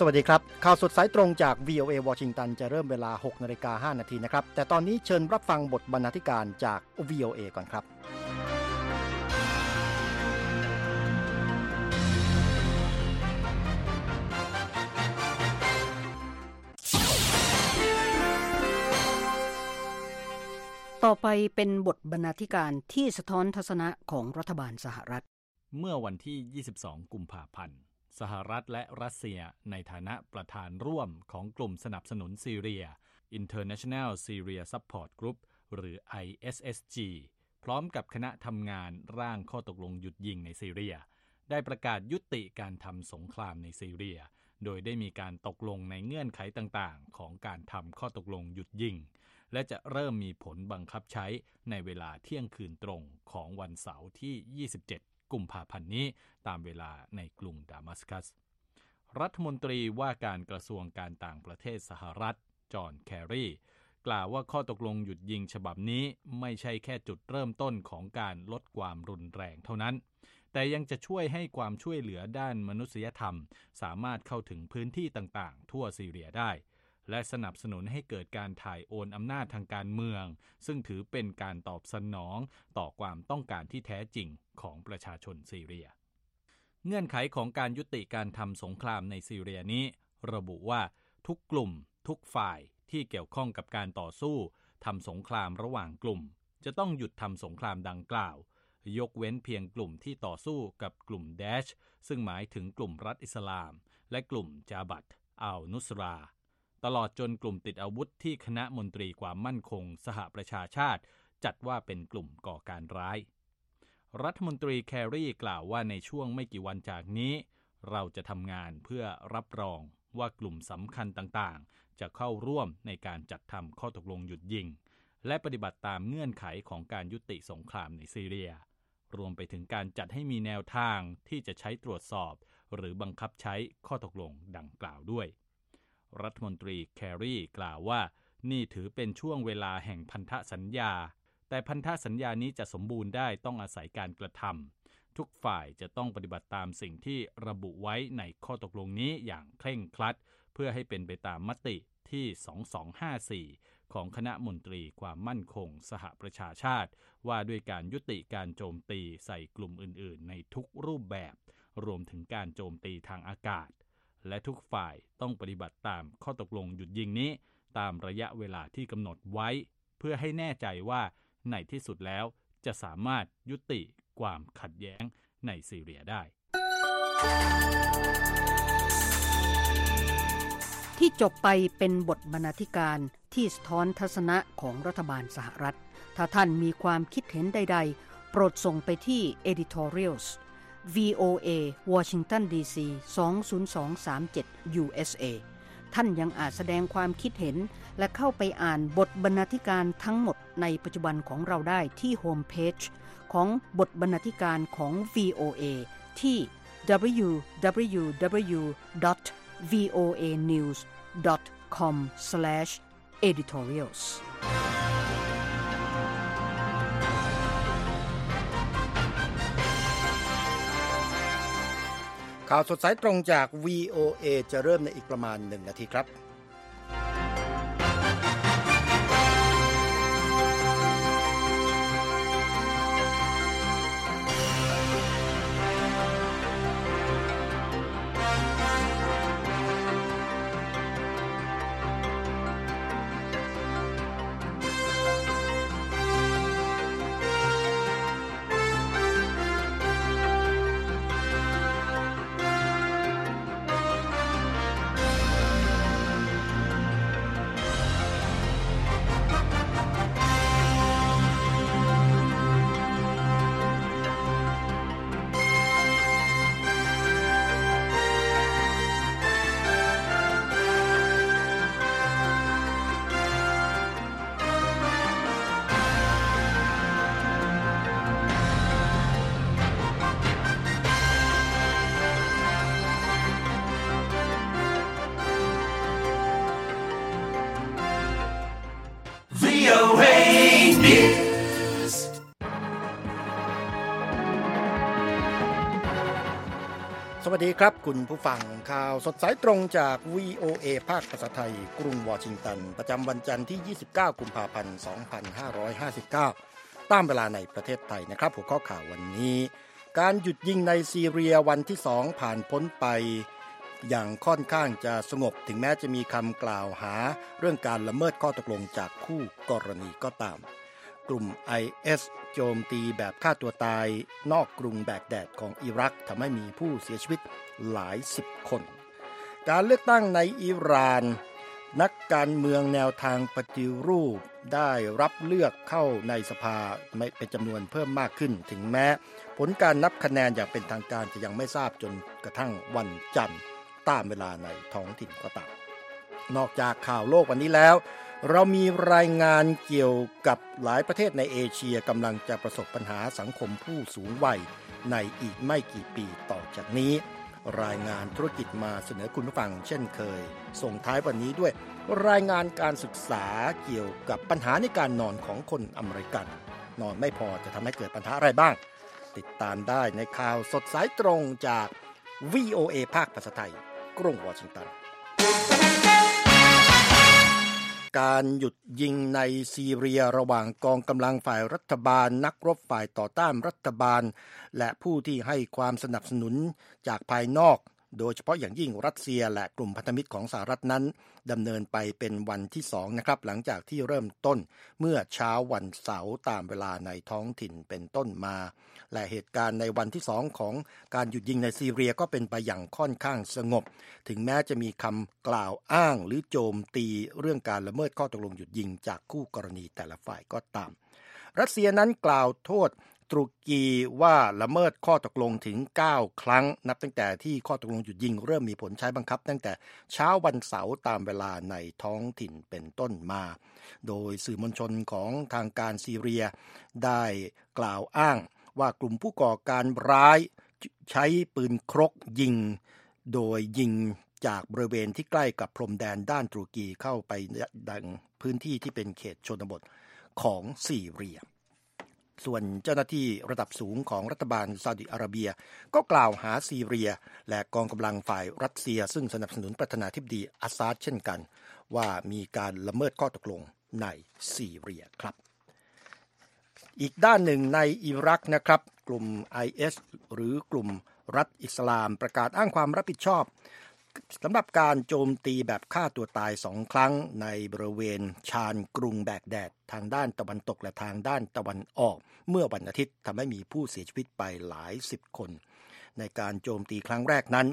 วัสดีครับข่าวสดสายตรงจาก VOA วอชิงตันจะเริ่มเวลา 6:05 น.นะครับแต่ตอนนี้เชิญรับฟังบทบรรณาธิการจาก VOA ก่อนครับต่อไปเป็นบทบรรณาธิการที่สะท้อนทัศนะของรัฐบาลสหรัฐเมื่อวันที่ 22 กุมภาพันธ์สหรัฐและรัสเซียในฐานะประธานร่วมของกลุ่มสนับสนุนซีเรีย International Syria Support Group หรือ ISSG พร้อมกับคณะทำงานร่างข้อตกลงหยุดยิงในซีเรียได้ประกาศยุติการทำสงครามในซีเรียโดยได้มีการตกลงในเงื่อนไขต่างๆของการทำข้อตกลงหยุดยิงและจะเริ่มมีผลบังคับใช้ในเวลาเที่ยงคืนตรงของวันเสาร์ที่ 27 กุมภาพันธ์นี้ตามเวลาในกรุงดามัสกัสรัฐมนตรีว่าการกระทรวงการต่างประเทศสหรัฐจอห์นแครีกล่าวว่าข้อตกลงหยุดยิงฉบับนี้ไม่ใช่แค่จุดเริ่มต้นของการลดความรุนแรงเท่านั้นแต่ยังจะช่วยให้ความช่วยเหลือด้านมนุษยธรรมสามารถเข้าถึงพื้นที่ต่างๆทั่วซีเรียได้และสนับสนุนให้เกิดการถ่ายโอนอำนาจทางการเมืองซึ่งถือเป็นการตอบสนองต่อความต้องการที่แท้จริงของประชาชนซีเรียเงื่อนไขของการยุติการทำสงครามในซีเรียนี้ระบุว่าทุกกลุ่มทุกฝ่ายที่เกี่ยวข้องกับการต่อสู้ทำสงครามระหว่างกลุ่มจะต้องหยุดทำสงครามดังกล่าวยกเว้นเพียงกลุ่มที่ต่อสู้กับกลุ่มแดชซึ่งหมายถึงกลุ่มรัฐอิสลามและกลุ่มจาบัตอัลนุสราตลอดจนกลุ่มติดอาวุธที่คณะมนตรีความมั่นคงสหประชาชาติจัดว่าเป็นกลุ่มก่อการร้ายรัฐมนตรีแครีกล่าวว่าในช่วงไม่กี่วันจากนี้เราจะทำงานเพื่อรับรองว่ากลุ่มสำคัญต่างๆจะเข้าร่วมในการจัดทำข้อตกลงหยุดยิงและปฏิบัติตามเงื่อนไขของการยุติสงครามในซีเรียรวมไปถึงการจัดให้มีแนวทางที่จะใช้ตรวจสอบหรือบังคับใช้ข้อตกลงดังกล่าวด้วยรัฐมนตรีแครีกล่าวว่านี่ถือเป็นช่วงเวลาแห่งพันธสัญญาแต่พันธสัญญานี้จะสมบูรณ์ได้ต้องอาศัยการกระทำทุกฝ่ายจะต้องปฏิบัติตามสิ่งที่ระบุไว้ในข้อตกลงนี้อย่างเคร่งครัดเพื่อให้เป็นไปตามมติที่ 2254 ของคณะมนตรีความมั่นคงสหประชาชาติว่าด้วยการยุติการโจมตีใส่กลุ่มอื่นๆในทุกรูปแบบรวมถึงการโจมตีทางอากาศและทุกฝ่ายต้องปฏิบัติตามข้อตกลงหยุดยิงนี้ตามระยะเวลาที่กำหนดไว้เพื่อให้แน่ใจว่าในที่สุดแล้วจะสามารถยุติความขัดแย้งในซีเรียได้ที่จบไปเป็นบทบรรณาธิการที่สะท้อนทัศนะของรัฐบาลสหรัฐถ้าท่านมีความคิดเห็นใดๆโปรดส่งไปที่ editorials VOA Washington DC 20237 USA ท่านยังอาจแสดงความคิดเห็นและเข้าไปอ่านบทบรรณาธิการทั้งหมดในปัจจุบันของเราได้ที่โฮมเพจของบทบรรณาธิการของ VOA ที่ www.voanews.com/editorials ข่าวสดสายตรงจาก VOA จะเริ่มในอีกประมาณ1 นาทีครับครับคุณผู้ฟังข่าวสดสายตรงจาก VOA ภาคภาษาไทยกรุงวอชิงตันประจำวันจันทร์ที่29กุมภาพันธ์2559ตามเวลาในประเทศไทยนะครับหัวข้อข่าววันนี้การหยุดยิงในซีเรียวันที่2ผ่านพ้นไปอย่างค่อนข้างจะสงบถึงแม้จะมีคำกล่าวหาเรื่องการละเมิดข้อตกลงจากคู่กรณีก็ตามกลุ่ม IS โจมตีแบบฆ่าตัวตายนอกกรุงแบกแดดของอิรักทำให้มีผู้เสียชีวิตหลายสิบคนการเลือกตั้งในอิหร่านนักการเมืองแนวทางปฏิรูปได้รับเลือกเข้าในสภาเป็นจำนวนเพิ่มมากขึ้นถึงแม้ผลการนับคะแนนอย่างเป็นทางการจะยังไม่ทราบจนกระทั่งวันจันทร์ตามเวลาในท้องถิ่นก็ตามนอกจากข่าวโลกวันนี้แล้วเรามีรายงานเกี่ยวกับหลายประเทศในเอเชียกำลังจะประสบปัญหาสังคมผู้สูงวัยในอีกไม่กี่ปีต่อจากนี้รายงานธุรกิจมาเสนอคุณผู้ฟังเช่นเคยส่งท้ายวันนี้ด้วยรายงานการศึกษาเกี่ยวกับปัญหาในการนอนของคนอเมริกันนอนไม่พอจะทำให้เกิดปัญหาอะไรบ้างติดตามได้ในข่าวสดสายตรงจาก VOA ภาคภาษาไทยกรุงวอชิงตันการหยุดยิงในซีเรียระหว่างกองกำลังฝ่ายรัฐบาลนักรบฝ่ายต่อต้านรัฐบาลและผู้ที่ให้ความสนับสนุนจากภายนอกโดยเฉพาะอย่างยิ่งรัสเซียและกลุ่มพันธมิตรของสหรัฐนั้นดำเนินไปเป็นวันที่2นะครับหลังจากที่เริ่มต้นเมื่อเช้าวันเสาร์ตามเวลาในท้องถิ่นเป็นต้นมาและเหตุการณ์ในวันที่2ของการหยุดยิงในซีเรียก็เป็นไปอย่างค่อนข้างสงบถึงแม้จะมีคำกล่าวอ้างหรือโจมตีเรื่องการละเมิดข้อตกลงหยุดยิงจากคู่กรณีแต่ละฝ่ายก็ตามรัสเซียนั้นกล่าวโทษตุรกีว่าละเมิดข้อตกลงถึง9ครั้งนับตั้งแต่ที่ข้อตกลงหยุดยิงเริ่มมีผลใช้บังคับตั้งแต่เช้าวันเสาร์ตามเวลาในท้องถิ่นเป็นต้นมาโดยสื่อมวลชนของทางการซีเรียได้กล่าวอ้างว่ากลุ่มผู้ก่อการร้ายใช้ปืนครกยิงโดยยิงจากบริเวณที่ใกล้กับพรมแดนด้านตุรกีเข้าไปดังพื้นที่ที่เป็นเขตชนบทของซีเรียส่วนเจ้าหน้าที่ระดับสูงของรัฐบาลซาอุดิอาระเบียก็กล่าวหาซีเรียและกองกำลังฝ่ายรัสเซียซึ่งสนับสนุนประธานาธิบดีอาซาดเช่นกันว่ามีการละเมิดข้อตกลงในซีเรียครับอีกด้านหนึ่งในอิรักนะครับกลุ่ม IS หรือกลุ่มรัฐอิสลามประกาศอ้างความรับผิดชอบสำหรับการโจมตีแบบฆ่าตัวตาย2ครั้งในบริเวณชานกรุงแบกแดดทางด้านตะวันตกและทางด้านตะวันออกเมื่อวันอาทิตย์ทำให้มีผู้เสียชีวิตไปหลายสิบคนในการโจมตีครั้งแรกนั้น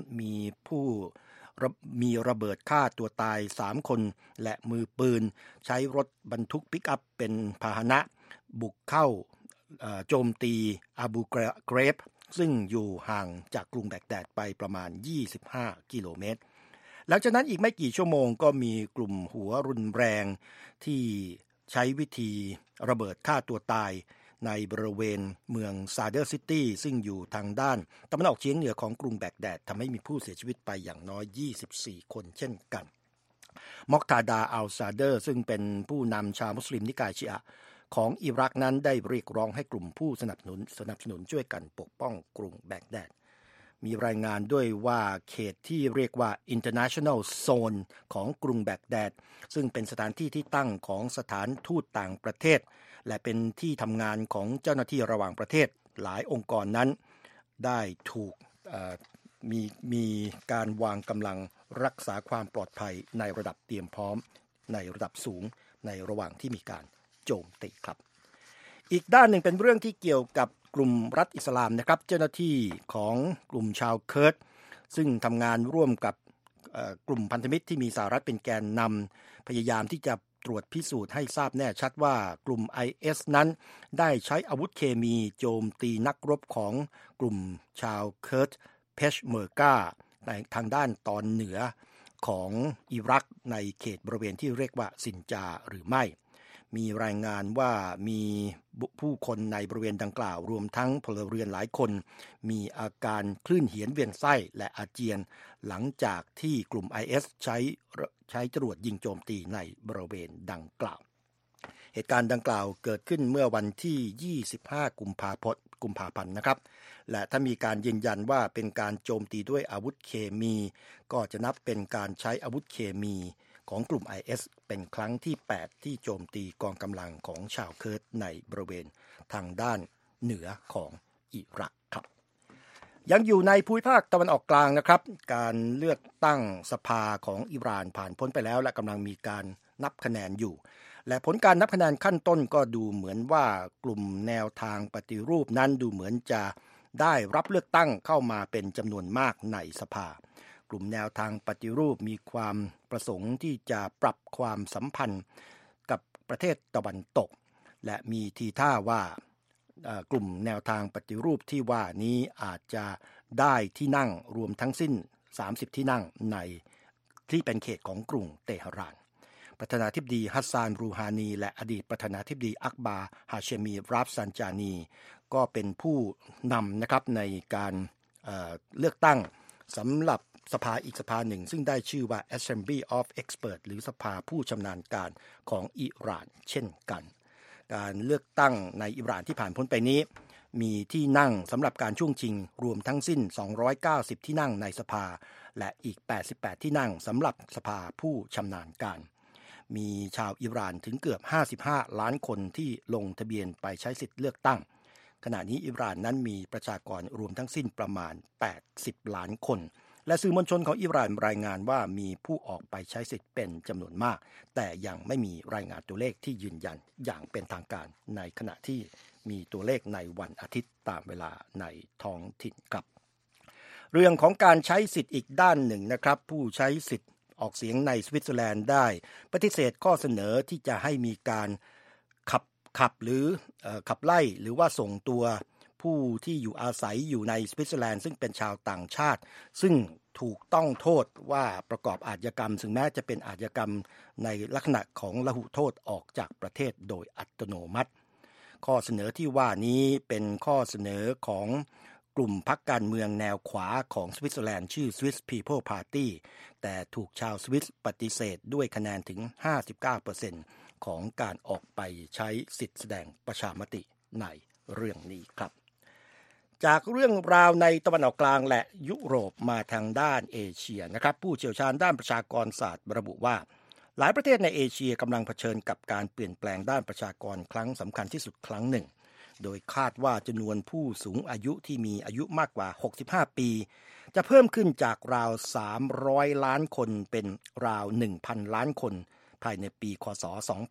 มีระเบิดฆ่าตัวตาย3คนและมือปืนใช้รถบรรทุกปิกอัพเป็นพาหนะบุกเข้าโจมตีอาบูเกรบซึ่งอยู่ห่างจากกรุงแบกแดดไปประมาณ25กิโลเมตรหลังจากนั้นอีกไม่กี่ชั่วโมงก็มีกลุ่มหัวรุนแรงที่ใช้วิธีระเบิดฆ่าตัวตายในบริเวณเมืองซาเดอร์ซิตี้ซึ่งอยู่ทางด้านตะวันออกเฉียงเหนือของกรุงแบกแดดทำให้มีผู้เสียชีวิตไปอย่างน้อย24คนเช่นกันมอกทาดาอัลซาเดอร์ซึ่งเป็นผู้นำชาวมุสลิมนิกายชีอะห์ของอิรักนั้นได้เรียกร้องให้กลุ่มผู้สนับสนุนช่วยกันปกป้องกรุงแบกแดดมีรายงานด้วยว่าเขตที่เรียกว่า International Zone ของกรุงแบกแดดซึ่งเป็นสถานที่ที่ตั้งของสถานทูตต่างประเทศและเป็นที่ทำงานของเจ้าหน้าที่ระหว่างประเทศหลายองค์กรนั้นได้ถูกมีการวางกำลังรักษาความปลอดภัยในระดับเตรียมพร้อมในระดับสูงในระหว่างที่มีการโจมตีครับอีกด้านหนึ่งเป็นเรื่องที่เกี่ยวกับกลุ่มรัฐอิสลามนะครับเจ้าหน้าที่ของกลุ่มชาวเคิร์ดซึ่งทำงานร่วมกับกลุ่มพันธมิตรที่มีสหรัฐเป็นแกนนำพยายามที่จะตรวจพิสูจน์ให้ทราบแน่ชัดว่ากลุ่ม IS นั้นได้ใช้อาวุธเคมีโจมตีนักรบของกลุ่มชาวเคิร์ดเพชเมอร์กาในทางด้านตอนเหนือของอิรักในเขตบริเวณที่เรียกว่าซินจาหรือไม่มีรายงานว่ามีผู้คนในบริเวณดังกล่าวรวมทั้งพลเรือนหลายคนมีอาการคลื่นเหียนเวียนไส้และอาเจียนหลังจากที่กลุ่ม IS ใช้จรวดยิงโจมตีในบริเวณดังกล่าวเหตุการณ์ดังกล่าวเกิดขึ้นเมื่อวันที่25กุกุมภาพันธ์นะครับและถ้ามีการยืนยันว่าเป็นการโจมตีด้วยอาวุธเคมีก็จะนับเป็นการใช้อาวุธเคมีของกลุ่ม IS เป็นครั้งที่ 8 ที่โจมตีกองกำลังของชาวเคิร์ดในบริเวณทางด้านเหนือของอิรักครับยังอยู่ในภูมิภาคตะวันออกกลางนะครับการเลือกตั้งสภาของอิหร่านผ่านพ้นไปแล้วและกำลังมีการนับคะแนนอยู่และผลการนับคะแนนขั้นต้นก็ดูเหมือนว่ากลุ่มแนวทางปฏิรูปนั้นดูเหมือนจะได้รับเลือกตั้งเข้ามาเป็นจำนวนมากในสภากลุ่มแนวทางปฏิรูปมีความประสงค์ที่จะปรับความสัมพันธ์กับประเทศตะวันตกและมีทีท่าว่ากลุ่มแนวทางปฏิรูปที่ว่านี้อาจจะได้ที่นั่งรวมทั้งสิ้น30ที่นั่งในที่เป็นเขตของกรุงเตหะรานประธานาธิบดีฮัสซานรูฮานีและอดีตประธานาธิบดีอักบาร์ฮาเชมีราฟซันจานีก็เป็นผู้นำนะครับในการเลือกตั้งสำหรับสภาอีกสภาหนึ่งซึ่งได้ชื่อว่า Assembly of Experts หรือสภาผู้ชำนาญการของอิหร่านเช่นกันการเลือกตั้งในอิหร่านที่ผ่านพ้นไปนี้มีที่นั่งสำหรับการช่วงชิงรวมทั้งสิ้น290ที่นั่งในสภาและอีก88ที่นั่งสำหรับสภาผู้ชำนาญการมีชาวอิหร่านถึงเกือบ55ล้านคนที่ลงทะเบียนไปใช้สิทธิ์เลือกตั้งขณะนี้อิหร่านนั้นมีประชากรรวมทั้งสิ้นประมาณ80ล้านคนและสื่อมวลชนของอิหร่านรายงานว่ามีผู้ออกไปใช้สิทธิ์เป็นจำนวนมากแต่ยังไม่มีรายงานตัวเลขที่ยืนยันอย่างเป็นทางการในขณะที่มีตัวเลขในวันอาทิตย์ตามเวลาในท้องถิ่นครับเรื่องของการใช้สิทธิ์อีกด้านหนึ่งนะครับผู้ใช้สิทธิ์ออกเสียงในสวิตเซอร์แลนด์ได้ปฏิเสธข้อเสนอที่จะให้มีการขับหรือขับไล่หรือว่าส่งตัวผู้ที่อยู่อาศัยอยู่ในสวิตเซอร์แลนด์ซึ่งเป็นชาวต่างชาติซึ่งถูกต้องโทษว่าประกอบอาชญากรรมซึ่งแม้จะเป็นอาชญากรรมในลักษณะของละหุโทษออกจากประเทศโดยอัตโนมัติข้อเสนอที่ว่านี้เป็นข้อเสนอของกลุ่มพรรคการเมืองแนวขวาของสวิตเซอร์แลนด์ชื่อ Swiss People Party แต่ถูกชาวสวิสปฏิเสธด้วยคะแนนถึง 59% ของการออกไปใช้สิทธิแสดงประชามติในเรื่องนี้ครับจากเรื่องราวในตะวันออกกลางและยุโรปมาทางด้านเอเชียนะครับผู้เชี่ยวชาญด้านประชากรศาสตร์ระบุว่าหลายประเทศในเอเชียกำลังเผชิญกับการเปลี่ยนแปลงด้านประชากรครั้งสำคัญที่สุดครั้งหนึ่งโดยคาดว่าจำนวนผู้สูงอายุที่มีอายุมากกว่า65ปีจะเพิ่มขึ้นจากราว300ล้านคนเป็นราว 1,000 ล้านคนภายในปีค.ศ.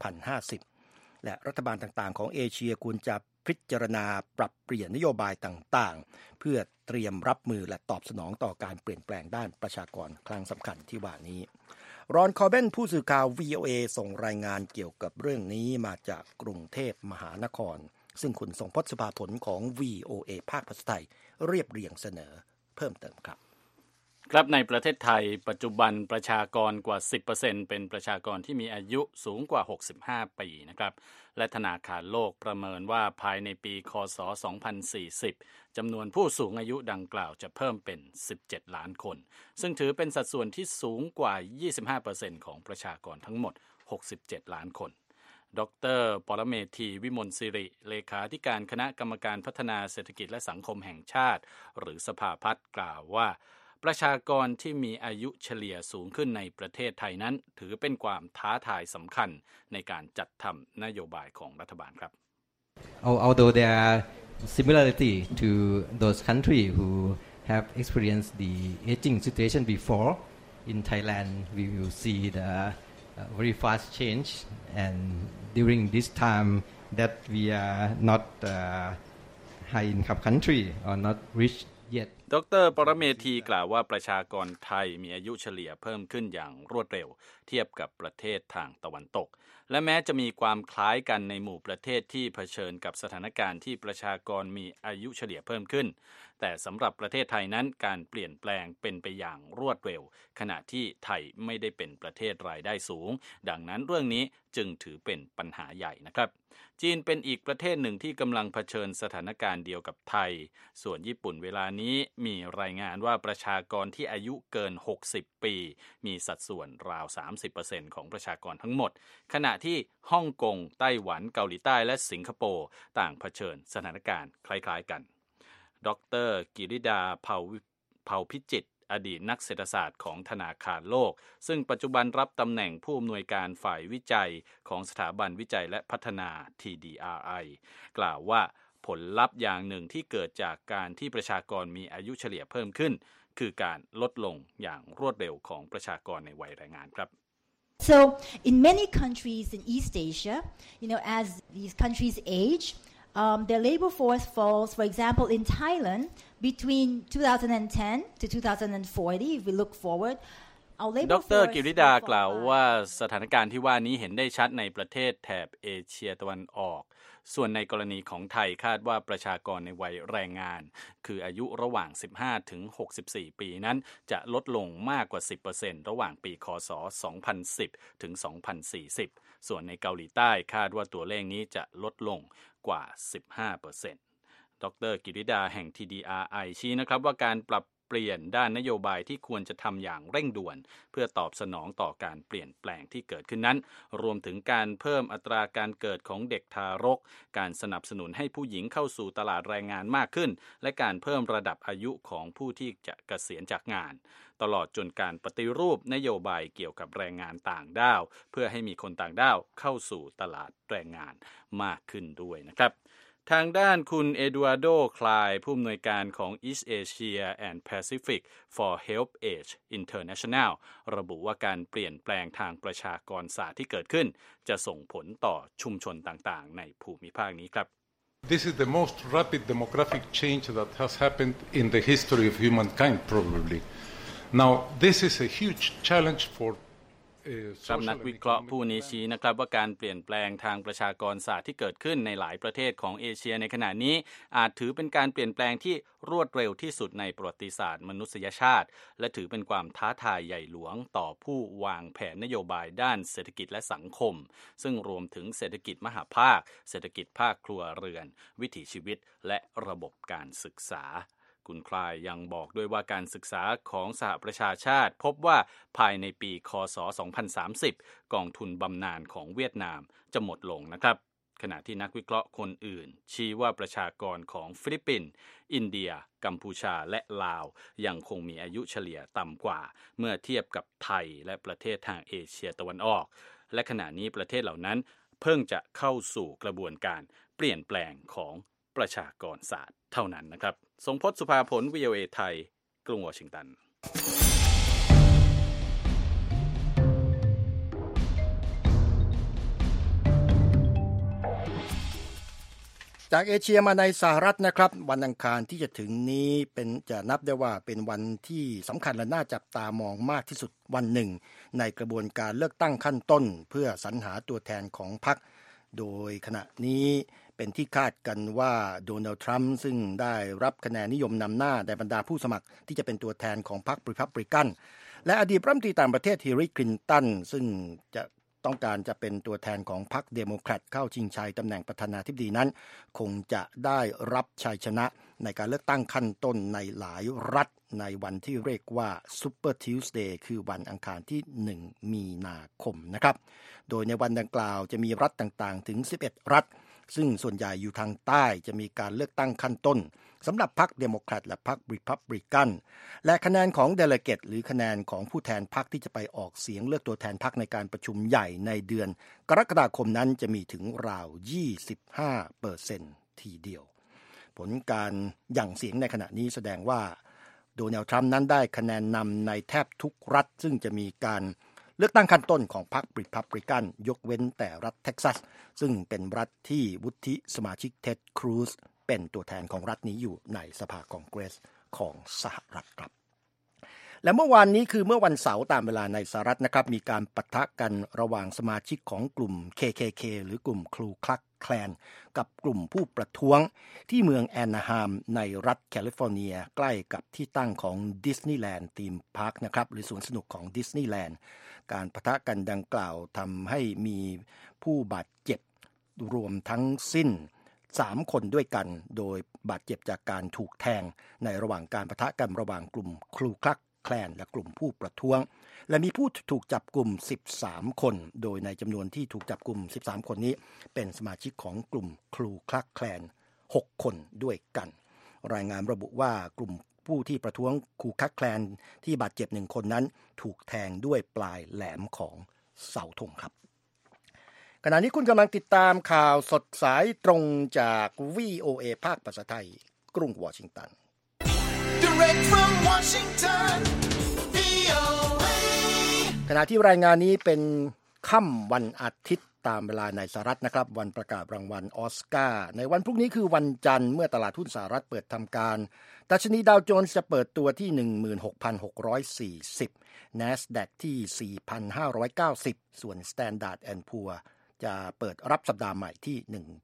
2050และรัฐบาลต่างๆของเอเชียควรจะพิจารณาปรับเปลี่ยนนโยบายต่างๆเพื่อเตรียมรับมือและตอบสนองต่อการเปลี่ยนแปลงด้านประชากรครั้งสำคัญที่ว่านี้รอนคอร์เบนผู้สื่อข่าว VOA ส่งรายงานเกี่ยวกับเรื่องนี้มาจากกรุงเทพมหานครซึ่งคุณทรงพจน์สุภาผลของ VOA ภาคภาษาไทยเรียบเรียงเสนอเพิ่มเติมครับครับในประเทศไทยปัจจุบันประชากรกว่า 10% เป็นประชากรที่มีอายุสูงกว่า65ปีนะครับและธนาคารโลกประเมินว่าภายในปีค.ศ. 2040จำนวนผู้สูงอายุดังกล่าวจะเพิ่มเป็น17ล้านคนซึ่งถือเป็นสัดส่วนที่สูงกว่า 25% ของประชากรทั้งหมด67ล้านคนดร.ปรเมธี วิมลสิริเลขาธิการคณะกรรมการพัฒนาเศรษฐกิจและสังคมแห่งชาติหรือสภาพัฒน์กล่าวว่าประชากรที่มีอายุเฉลี่ยสูงขึ้นในประเทศไทยนั้นถือเป็นความท้าทายสำคัญในการจัดทำนโยบายของรัฐบาลครับ Although there are similarity to those countries who have experienced the aging situation before, in Thailand we will see the very fast change, and during this time that we are not high income country or not rich yet. ดร.ปรเมธีกล่าวว่าประชากรไทยมีอายุเฉลี่ยเพิ่มขึ้นอย่างรวดเร็วเทียบกับประเทศทางตะวันตกและแม้จะมีความคล้ายกันในหมู่ประเทศที่เผชิญกับสถานการณ์ที่ประชากรมีอายุเฉลี่ยเพิ่มขึ้นแต่สำหรับประเทศไทยนั้นการเปลี่ยนแปลงเป็นไปอย่างรวดเร็วขณะที่ไทยไม่ได้เป็นประเทศรายได้สูงดังนั้นเรื่องนี้จึงถือเป็นปัญหาใหญ่นะครับจีนเป็นอีกประเทศหนึ่งที่กำลังเผชิญสถานการณ์เดียวกับไทยส่วนญี่ปุ่นเวลานี้มีรายงานว่าประชากรที่อายุเกิน60ปีมีสัดส่วนราว 30% ของประชากรทั้งหมดขณะที่ฮ่องกงไต้หวันเกาหลีใต้และสิงคโปร์ต่างเผชิญสถานการณ์คล้ายๆกันดร.กิริดาเผ่าพิจิตรอดีตนักเศรษฐศาสตร์ของธนาคารโลกซึ่งปัจจุบันรับตำแหน่งผู้อำนวยการฝ่ายวิจัยของสถาบันวิจัยและพัฒนา TDRI กล่าวว่าผลลัพธ์อย่างหนึ่งที่เกิดจากการที่ประชากรมีอายุเฉลี่ยเพิ่มขึ้นคือการลดลงอย่างรวดเร็วของประชากรในวัยแรงงานครับ So in many countries in East Asia, as these countries age, their labor force falls, for example, in Thailand, between 2010 to 2040, if we look forward, ดร.กิริดากล่าวว่าสถานการณ์ที่ว่านี้เห็นได้ชัดในประเทศแถบเอเชียตะวันออกส่วนในกรณีของไทยคาดว่าประชากรในวัยแรงงานคืออายุระหว่าง15ถึง64ปีนั้นจะลดลงมากกว่า 10% ระหว่างปีคศ2010ถึง2040ส่วนในเกาหลีใต้คาดว่าตัวเลขนี้จะลดลงกว่า 15% ดร.กิริดาแห่ง TDRI ชี้นะครับว่าการปรับเปลี่ยนด้านนโยบายที่ควรจะทำอย่างเร่งด่วนเพื่อตอบสนองต่อการเปลี่ยนแปลงที่เกิดขึ้นนั้นรวมถึงการเพิ่มอัตราการเกิดของเด็กทารกการสนับสนุนให้ผู้หญิงเข้าสู่ตลาดแรงงานมากขึ้นและการเพิ่มระดับอายุของผู้ที่จะเกษียณจากงานตลอดจนการปฏิรูปนโยบายเกี่ยวกับแรงงานต่างด้าวเพื่อให้มีคนต่างด้าวเข้าสู่ตลาดแรงงานมากขึ้นด้วยนะครับทางด้านคุณเอดูอาร์โด คลายผู้อำนวยการของ East Asia and Pacific for Help Age International ระบุว่าการเปลี่ยนแปลงทางประชากรศาสตร์ที่เกิดขึ้นจะส่งผลต่อชุมชนต่างๆในภูมิภาคนี้ครับ This is the most rapid demographic change that has happened in the history of humankind probably. Now this is a huge challenge for นักวิเคราะห์ผู้นี้ชี้นะครับว่าการเปลี่ยนแปลงทางประชากรศาสตร์ที่เกิดขึ้นในหลายประเทศของเอเชียในขณะนี้อาจถือเป็นการเปลี่ยนแปลงที่รวดเร็วที่สุดในประวัติศาสตร์มนุษยชาติและถือเป็นความท้าทายใหญ่หลวงต่อผู้วางแผนนโยบายด้านเศรษฐกิจและสังคมซึ่งรวมถึงเศรษฐกิจมหภาคเศรษฐกิจภาคครัวเรือนวิถีชีวิตและระบบการศึกษาคุณคลายยังบอกด้วยว่าการศึกษาของสหประชาชาติพบว่าภายในปีคศ2030กองทุนบำนาญของเวียดนามจะหมดลงนะครับขณะที่นักวิเคราะห์คนอื่นชี้ว่าประชากรของฟิลิปปินส์อินเดียกัมพูชาและลาวยังคงมีอายุเฉลี่ยต่ำกว่าเมื่อเทียบกับไทยและประเทศทางเอเชียตะวันออกและขณะนี้ประเทศเหล่านั้นเพิ่งจะเข้าสู่กระบวนการเปลี่ยนแปลงของประชากรศาสตร์เท่านั้นนะครับทรงพจน์ สุภาผล VOA ไทยกรุงวอชิงตันจากเอเชียมาในสหรัฐนะครับวันอังคารที่จะถึงนี้จะนับได้ว่าเป็นวันที่สำคัญและน่าจับตามองมากที่สุดวันหนึ่งในกระบวนการเลือกตั้งขั้นต้นเพื่อสรรหาตัวแทนของพรรคโดยขณะนี้เป็นที่คาดกันว่าโดนัลด์ทรัมป์ซึ่งได้รับคะแนนนิยมนำหน้าในบรรดาผู้สมัครที่จะเป็นตัวแทนของพรรครีพับลิกันและอดีตรัฐมนตรีต่างประเทศฮิลลารีคลินตันซึ่งต้องการจะเป็นตัวแทนของพรรคเดโมแครตเข้าชิงชัยตำแหน่งประธานาธิบดีนั้นคงจะได้รับชัยชนะในการเลือกตั้งขั้นต้นในหลายรัฐในวันที่เรียกว่า Super Tuesday คือวันอังคารที่1มีนาคมนะครับโดยในวันดังกล่าวจะมีรัฐต่างๆถึง11รัฐซึ่งส่วนใหญ่อยู่ทางใต้จะมีการเลือกตั้งขั้นต้นสำหรับพรรคเดโมแครตและพรรครีพับลิกันและคะแนนของเดเลเกตหรือคะแนนของผู้แทนพรรคที่จะไปออกเสียงเลือกตัวแทนพรรคในการประชุมใหญ่ในเดือนกรกฎาคมนั้นจะมีถึงราว 25% ทีเดียวผลการหยั่งเสียงในขณะนี้แสดงว่าโดนัลด์ทรัมป์นั้นได้คะแนนนำในแทบทุกรัฐซึ่งจะมีการเลือกตั้งขั้นต้นของพรรครีพับลิกันยกเว้นแต่รัฐเท็กซัสซึ่งเป็นรัฐที่วุฒิสมาชิกเท็ดครูซเป็นตัวแทนของรัฐนี้อยู่ในสภาคองเกรสของสหรัฐครับและเมื่อวานนี้คือเมื่อวันเสาร์ตามเวลาในสหรัฐนะครับมีการปะทะกันระหว่างสมาชิกของกลุ่ม KKK หรือกลุ่มคลูคลักแคลนกับกลุ่มผู้ประท้วงที่เมืองแอนนาฮามในรัฐแคลิฟอร์เนียใกล้กับที่ตั้งของดิสนีย์แลนด์ธีมพาร์คนะครับหรือสวนสนุกของดิสนีย์แลนด์การปะทะกันดังกล่าวทำให้มีผู้บาดเจ็บรวมทั้งสิ้น 3 คนด้วยกันโดยบาดเจ็บจากการถูกแทงในระหว่างการปะทะกันระหว่างกลุ่มคลูคลักแคลนและกลุ่มผู้ประท้วงและมีผู้ถูกจับกลุ่ม13 คนโดยในจำนวนที่ถูกจับกลุ่ม13 คนนี้เป็นสมาชิกของกลุ่มคลูคลักแคลน6 คนด้วยกันรายงานระบุว่ากลุ่มผู้ที่ประท้วงคลูคลักแคลนที่บาดเจ็บ1 คนนั้นถูกแทงด้วยปลายแหลมของเสาธงครับขณะนี้คุณกำลังติดตามข่าวสดสายตรงจาก VOA ภาคภาษาไทยกรุงวอชิงตัน Direct from Washington, VOA ขณะที่รายงานนี้เป็นค่ำวันอาทิตย์ตามเวลาในสหรัฐนะครับวันประกาศรางวัลออสการ์ในวันพรุ่งนี้คือวันจันทร์เมื่อตลาดหุ้นสหรัฐเปิดทำการดัชนีดาวโจนส์จะเปิดตัวที่ 16,640 NASDAQ ที่ 4,590 ส่วน Standard & Poor's จะเปิดรับสัปดาห์ใหม่ที่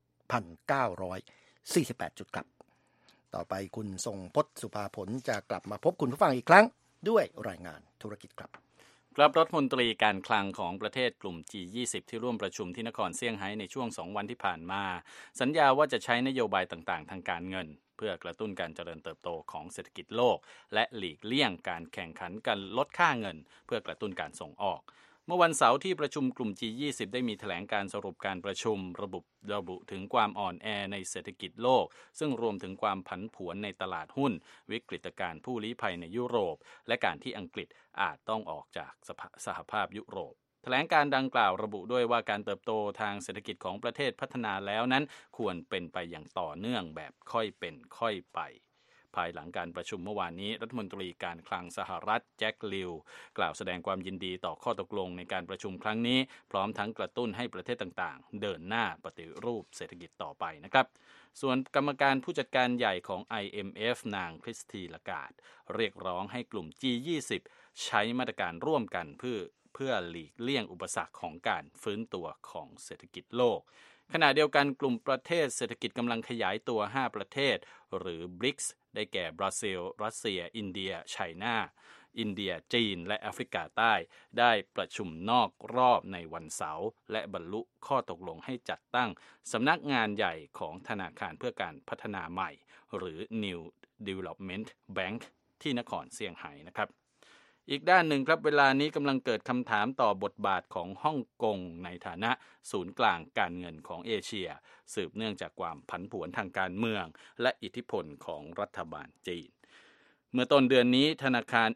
1,948 จุดครับต่อไปคุณทรงพจน์สุภาผลจะกลับมาพบคุณผู้ฟังอีกครั้งด้วยรายงานธุรกิจครับรัฐมนตรีการคลังของประเทศกลุ่ม G20 ที่ร่วมประชุมที่นครเซี่ยงไฮ้ในช่วง2 วันที่ผ่านมาสัญญาว่าจะใช้นโยบายต่างๆทางการเงินเพื่อกระตุ้นการเจริญเติบโตของเศรษฐกิจโลกและหลีกเลี่ยงการแข่งขันกันลดค่าเงินเพื่อกระตุ้นการส่งออกเมื่อวันเสาร์ที่ประชุมกลุ่ม G20 ได้มีแถลงการสรุปการประชุมระบุถึงความอ่อนแอในเศรษฐกิจโลกซึ่งรวมถึงความผันผวนในตลาดหุ้นวิกฤตการณ์ผู้ลี้ภัยในยุโรปและการที่อังกฤษอาจต้องออกจากสหภาพยุโรปแถลงการดังกล่าวระบุด้วยว่าการเติบโตทางเศรษฐกิจของประเทศพัฒนาแล้วนั้นควรเป็นไปอย่างต่อเนื่องแบบค่อยเป็นค่อยไปภายหลังการประชุมเมื่อวานนี้รัฐมนตรีการคลังสหรัฐแจ็คลิวกล่าวแสดงความยินดีต่อข้อตกลงในการประชุมครั้งนี้พร้อมทั้งกระตุ้นให้ประเทศต่างๆเดินหน้าปฏิรูปเศรษฐกิจต่อไปนะครับส่วนกรรมการผู้จัดการใหญ่ของ IMF นางคริสตีลาการ์ดเรียกร้องให้กลุ่ม G20 ใช้มาตรการร่วมกันเพื่อหลีกเลี่ยงอุปสรรคของการฟื้นตัวของเศรษฐกิจโลกขณะเดียวกันกลุ่มประเทศเศรษฐกิจกำลังขยายตัว5ประเทศหรือ BRICS ได้แก่บราซิลรัสเซียอินเดียไชน่าอินเดียจีนและแอฟริกาใต้ได้ประชุมนอกรอบในวันเสาร์และบรรลุข้อตกลงให้จัดตั้งสำนักงานใหญ่ของธนาคารเพื่อการพัฒนาใหม่หรือ New Development Bank ที่นครเซี่ยงไฮ้นะครับอีกด้านหนึ่งครับเวลานี้กำลังเกิดคำถามต่อบทบาทของฮ่องกงในฐานะศูนย์กลางการเงินของเอเชียสืบเนื่องจากความผันผวนทางการเมืองและอิทธิพลของรัฐบาลจีนเมื่อต้นเดือนนี้ธนาคาร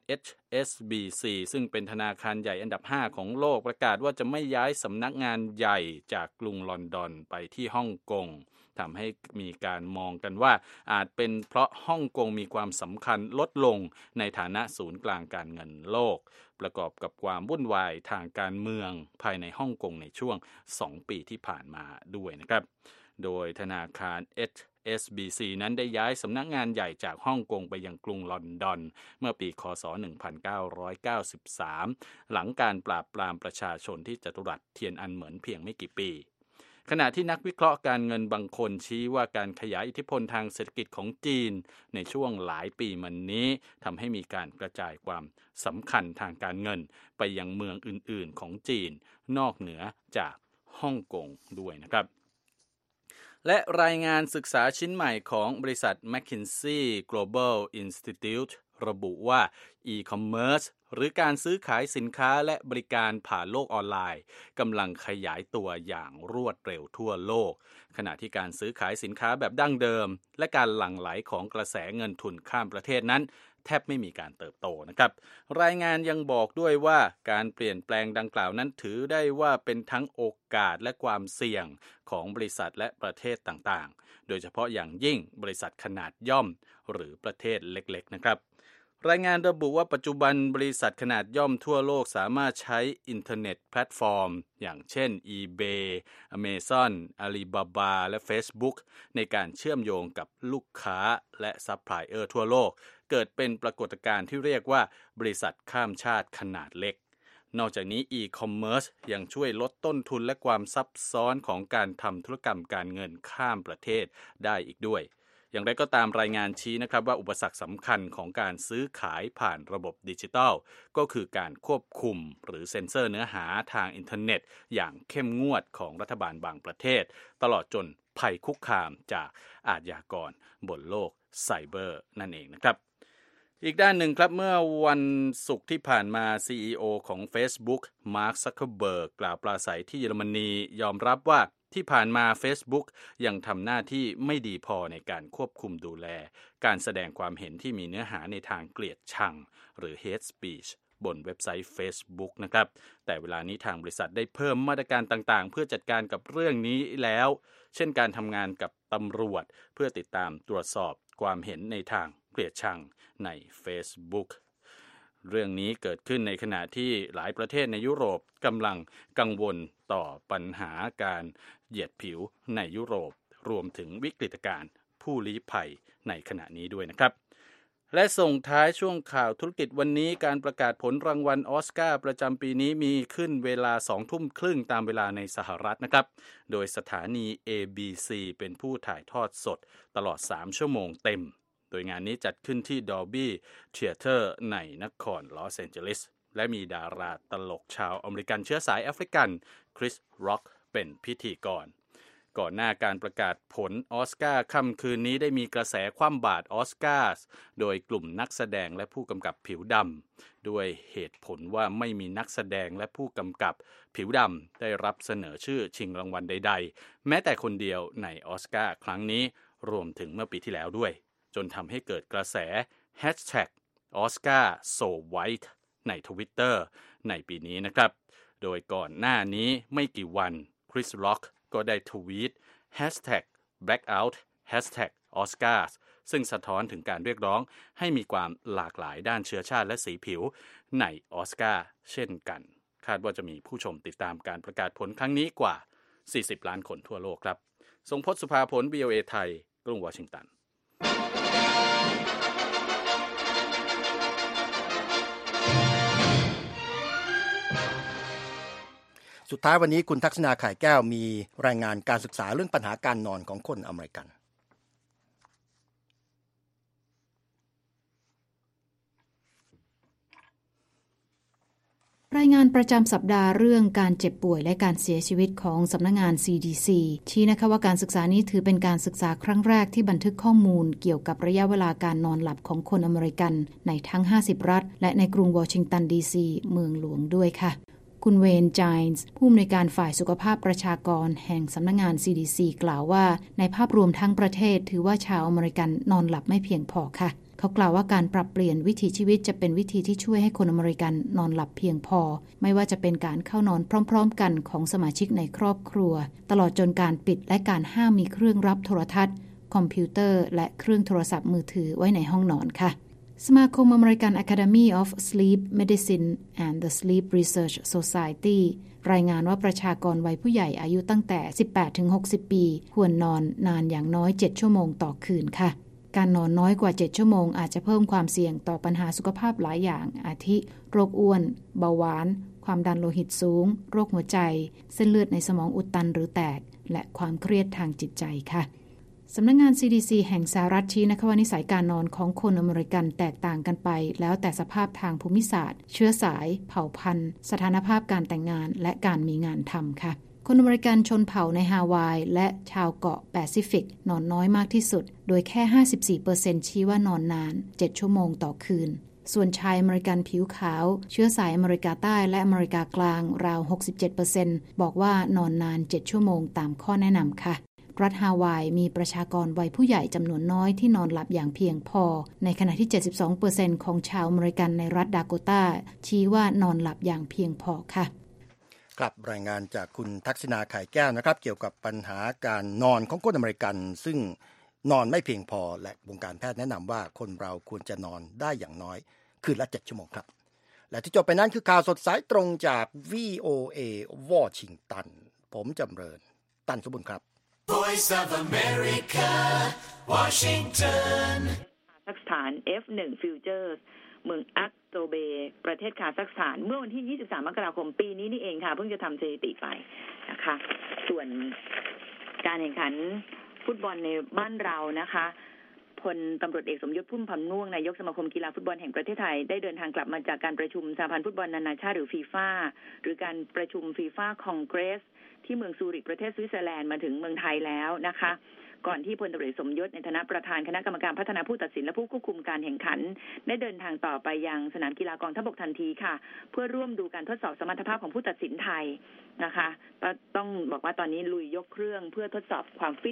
HSBC ซึ่งเป็นธนาคารใหญ่อันดับ5ของโลกประกาศว่าจะไม่ย้ายสำนักงานใหญ่จากกรุงลอนดอนไปที่ฮ่องกงทำให้มีการมองกันว่าอาจเป็นเพราะฮ่องกงมีความสำคัญลดลงในฐานะศูนย์กลางการเงินโลกประกอบกับความวุ่นวายทางการเมืองภายในฮ่องกงในช่วง2 ปีที่ผ่านมาด้วยนะครับโดยธนาคาร HSBC นั้นได้ย้ายสำนักงานใหญ่จากฮ่องกงไปยังกรุงลอนดอนเมื่อปีค.ศ. 1993หลังการปราบปรามประชาชนที่จัตุรัสเทียนอันเหมินเพียงไม่กี่ปีขณะที่นักวิเคราะห์การเงินบางคนชี้ว่าการขยายอิทธิพลทางเศรษฐกิจของจีนในช่วงหลายปีมานี้ทำให้มีการกระจายความสำคัญทางการเงินไปยังเมืองอื่นๆของจีนนอกเหนือจากฮ่องกงด้วยนะครับและรายงานศึกษาชิ้นใหม่ของบริษัท McKinsey Global Institute ระบุว่า e-commerce หรือการซื้อขายสินค้าและบริการผ่านโลกออนไลน์กำลังขยายตัวอย่างรวดเร็วทั่วโลกขณะที่การซื้อขายสินค้าแบบดั้งเดิมและการหลั่งไหลของกระแสเงินทุนข้ามประเทศนั้นแทบไม่มีการเติบโตนะครับรายงานยังบอกด้วยว่าการเปลี่ยนแปลงดังกล่าวนั้นถือได้ว่าเป็นทั้งโอกาสและความเสี่ยงของบริษัทและประเทศต่างๆโดยเฉพาะอย่างยิ่งบริษัทขนาดย่อมหรือประเทศเล็กๆนะครับรายงานระบุว่าปัจจุบันบริษัทขนาดย่อมทั่วโลกสามารถใช้อินเทอร์เน็ตแพลตฟอร์มอย่างเช่น eBay, Amazon, Alibaba และ Facebook ในการเชื่อมโยงกับลูกค้าและซัพพลายเออร์ทั่วโลกเกิดเป็นปรากฏการณ์ที่เรียกว่าบริษัทข้ามชาติขนาดเล็กนอกจากนี้ e-commerce ยังช่วยลดต้นทุนและความซับซ้อนของการทำธุรกรรมการเงินข้ามประเทศได้อีกด้วยอย่างไรก็ตามรายงานชี้นะครับว่าอุปสรรคสำคัญของการซื้อขายผ่านระบบดิจิทัลก็คือการควบคุมหรือเซ็นเซอร์เนื้อหาทางอินเทอร์เน็ตอย่างเข้มงวดของรัฐบาลบางประเทศตลอดจนภัยคุกคามจากอาชญากรบนโลกไซเบอร์นั่นเองนะครับอีกด้านหนึ่งครับเมื่อวันศุกร์ที่ผ่านมา CEO ของ Facebook มาร์ค ซักเคอร์เบิร์กกล่าวปราศัยที่เยอรมนียอมรับว่าที่ผ่านมา Facebook ยังทำหน้าที่ไม่ดีพอในการควบคุมดูแลการแสดงความเห็นที่มีเนื้อหาในทางเกลียดชังหรือ hate speech บนเว็บไซต์ Facebook นะครับแต่เวลานี้ทางบริษัทได้เพิ่มมาตรการต่างๆเพื่อจัดการกับเรื่องนี้แล้วเช่นการทำงานกับตำรวจเพื่อติดตามตรวจสอบความเห็นในทางเกลียดชังใน Facebook เรื่องนี้เกิดขึ้นในขณะที่หลายประเทศในยุโรปกำลังกังวลต่อปัญหาการเหยียดผิวในยุโรปรวมถึงวิกฤตการณ์ผู้ลี้ภัยในขณะนี้ด้วยนะครับและส่งท้ายช่วงข่าวธุรกิจวันนี้การประกาศผลรางวัลออสการ์ประจำปีนี้มีขึ้นเวลา 20:30 น.ตามเวลาในสหรัฐนะครับโดยสถานี ABC เป็นผู้ถ่ายทอดสดตลอด3ชั่วโมงเต็มโดยงานนี้จัดขึ้นที่ Dolby Theatre ในนครลอสแอนเจลิสและมีดาราตลกชาวอเมริกันเชื้อสายแอฟริกันคริส ร็อกเป็นพิธีกรก่อนหน้าการประกาศผลออสการ์ค่ำคืนนี้ได้มีกระแสคว่ำบาตรออสการ์โดยกลุ่มนักแสดงและผู้กำกับผิวดำด้วยเหตุผลว่าไม่มีนักแสดงและผู้กำกับผิวดำได้รับเสนอชื่อชิงรางวัลใดๆแม้แต่คนเดียวในออสการ์ครั้งนี้รวมถึงเมื่อปีที่แล้วด้วยจนทำให้เกิดกระแส #OscarSoWhite ใน Twitter ในปีนี้นะครับโดยก่อนหน้านี้ไม่กี่วันคริส ร็อกก็ได้ทวีต #blackout #Oscars ซึ่งสะท้อนถึงการเรียกร้องให้มีความหลากหลายด้านเชื้อชาติและสีผิวในออสการ์เช่นกันคาดว่าจะมีผู้ชมติดตามการประกาศผลครั้งนี้กว่า40ล้านคนทั่วโลกครับทรงพจน์ สุภาผล VOA ไทยกรุงวอชิงตันสุดท้ายวันนี้คุณทักษณาข่ายแก้วมีรายงานการศึกษาเรื่องปัญหาการนอนของคนอเมริกันรายงานประจำสัปดาห์เรื่องการเจ็บป่วยและการเสียชีวิตของสำนักงาน CDC ชี้นะคะว่าการศึกษานี้ถือเป็นการศึกษาครั้งแรกที่บันทึกข้อมูลเกี่ยวกับระยะเวลาการนอนหลับของคนอเมริกันในทั้ง50รัฐและในกรุงวอชิงตันดีซีเมืองหลวงด้วยค่ะคุณเวนจายน์ส์ผู้อำนวยการฝ่ายสุขภาพประชากรแห่งสำนักงาน CDC กล่าวว่าในภาพรวมทั้งประเทศถือว่าชาวอเมริกันนอนหลับไม่เพียงพอค่ะเขากล่าวว่าการปรับเปลี่ยนวิถีชีวิตจะเป็นวิธีที่ช่วยให้คนอเมริกันนอนหลับเพียงพอไม่ว่าจะเป็นการเข้านอนพร้อมๆกันของสมาชิกในครอบครัวตลอดจนการปิดและการห้ามมีเครื่องรับโทรทัศน์คอมพิวเตอร์และเครื่องโทรศัพท์มือถือไว้ในห้องนอนค่ะสมาคม American Academy of Sleep Medicine and the Sleep Research Society รายงานว่าประชากรวัยผู้ใหญ่อายุตั้งแต่ 18-60 ปีควรนอนนานอย่างน้อย 7 ชั่วโมงต่อคืนค่ะการนอนน้อยกว่า 7 ชั่วโมงอาจจะเพิ่มความเสี่ยงต่อปัญหาสุขภาพหลายอย่างอาทิโรคอ้วนเบาหวานความดันโลหิตสูงโรคหัวใจเส้นเลือดในสมองอุดตันหรือแตกและความเครียดทางจิตใจค่ะสำนักงาน CDC แห่งสหรัฐชี้นะคะว่านิสัยการนอนของคนอเมริกันแตกต่างกันไปแล้วแต่สภาพทางภูมิศาสตร์เชื้อสายเผ่าพันธุ์สถานภาพการแต่งงานและการมีงานทำค่ะคนอเมริกันชนเผ่าในฮาวายและชาวเกาะแปซิฟิกนอนน้อยมากที่สุดโดยแค่ 54% ชี้ว่านอนนาน 7 ชั่วโมงต่อคืนส่วนชายอเมริกันผิวขาวเชื้อสายอเมริกาใต้และอเมริกากลางราว 67% บอกว่านอนนาน 7 ชั่วโมงตามข้อแนะนำค่ะรัฐฮาวายมีประชากรวัยผู้ใหญ่จำนวนน้อยที่นอนหลับอย่างเพียงพอในขณะที่ 72% ของชาวอเมริกันในรัฐดาโกตาชี้ว่านอนหลับอย่างเพียงพอค่ะครับรายงานจากคุณทักษณาข่ายแก้วนะครับเกี่ยวกับปัญหาการนอนของคนอเมริกันซึ่งนอนไม่เพียงพอและวงการแพทย์แนะนำว่าคนเราควรจะนอนได้อย่างน้อยคืนละ7 ชั่วโมงครับและที่จบไปนั้นคือข่าวสดสายตรงจาก VOA วอชิงตันผมจำเริญตันสมบูรณ์ครับ Voice of America, Washington. คาซัคสถาน F1 Futures เมืองอักโตเบประเทศคาซัคสถานเมื่อวันที่23มกราคมปีนี้นี่เองค่ะเพิ่งจะทำสถิติไปนะคะส่วนการแข่งขันฟุตบอลในบ้านเรานะคะพลตำรวจเอกสมยศพุ่มพันธ์ม่วงนายกสมาคมกีฬาฟุตบอลแห่งประเทศไทยได้เดินทางกลับมาจากการประชุมสหพันธ์ฟุตบอลนานาชาติหรือฟีฟ่าหรือการประชุมฟีฟ่าคองเกรสที่เมืองซูริกประเทศสวิตเซอร์แลนด์มาถึงเมืองไทยแล้วนะคะก่อนที่พลตำรวจสมยศในฐานะประธานคณะกรรมการพัฒนาผู้ตัดสินและผู้ควบคุมการแข่งขันได้เดินทางต่อไปยังสนามกีฬากองทัพบกทันทีค่ะเพื่อร่วมดูการทดสอบสมรรถภาพของผู้ตัดสินไทยนะคะต้องบอกว่าตอนนี้ลุยยกเครื่องเพื่อทดสอบความ